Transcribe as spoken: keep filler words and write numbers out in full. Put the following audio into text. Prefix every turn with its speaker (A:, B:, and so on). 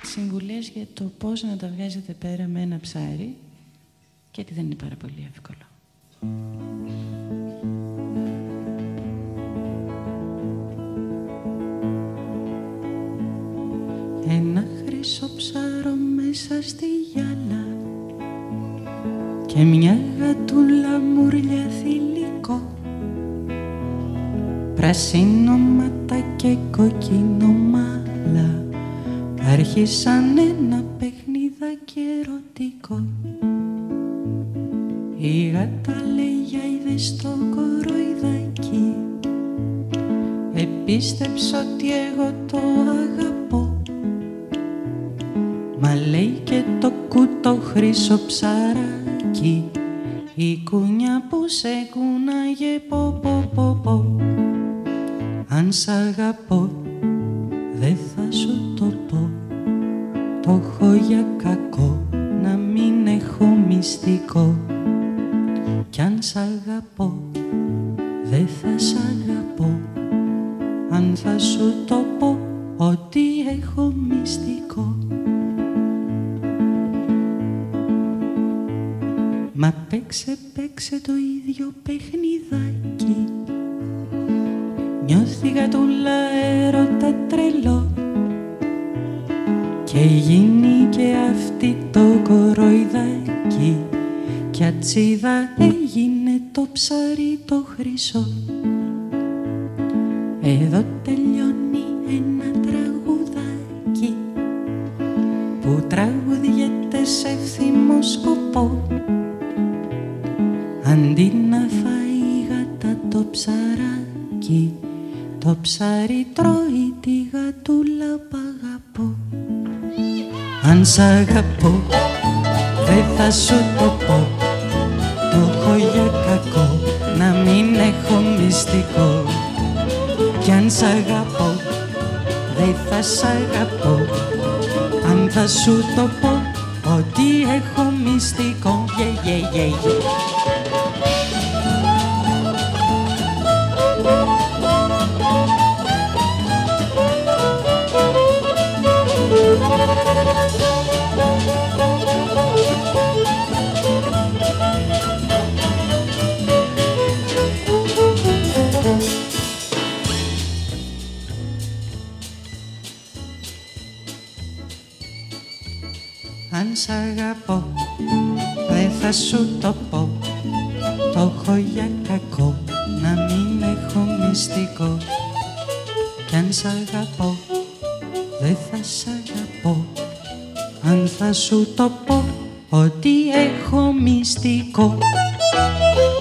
A: συμβουλές για το πώς να τα βγάζετε πέρα με ένα ψάρι και ότι δεν είναι πάρα πολύ εύκολο. Ένα χρυσό ψάρο μέσα στη γυάλα και μια γατούλα μουρλιά θηλυκό, πράσινο ματά και κοκκίνο μάλα, άρχισαν ένα παιχνιδάκι ερωτικό. Η γάτα λέει για είδες στο κοροϊδάκι, επίστεψε ότι εγώ το αγαπώ. Μα λέει και το κούτο χρυσό ψαράκι, η κουνιά που σε κουνάγε πω πω πω πω. Αν σ' αγαπώ δεν θα σου το πω, το έχω για κακό να μην έχω μυστικό. Κι αν σ' αγαπώ δεν θα σ' αγαπώ, αν θα σου το πω ότι έχω μυστικό. Μα παίξε, παίξε το ίδιο παιχνιδάκι, νιώθει γατούλα έρωτα τρελό, και γίνει και αυτή το κοροϊδάκι, κι ατσίδα έγινε το ψάρι το χρυσό. Εδώ τελειώνει ένα τραγουδάκι που τραγουδιέται σε εύθυμο σκοπό. Αντί να φάει η γάτα το ψαράκι, το ψάρι τρώει τη γατούλα π' αγαπώ. Αν σ' αγαπώ δεν θα σου το πω, το έχω για κακό να μην έχω μυστικό. Κι αν σ' αγαπώ δεν θα σ' αγαπώ, αν θα σου το πω ότι έχω μυστικό. Yeah, yeah, yeah, yeah. Αν σ' αγαπώ δεν θα σου το πω, το έχω για κακό να μην έχω μυστικό. Κι αν σ' αγαπώ δεν θα σ' αγαπώ, αν θα σου το πω ότι έχω μυστικό.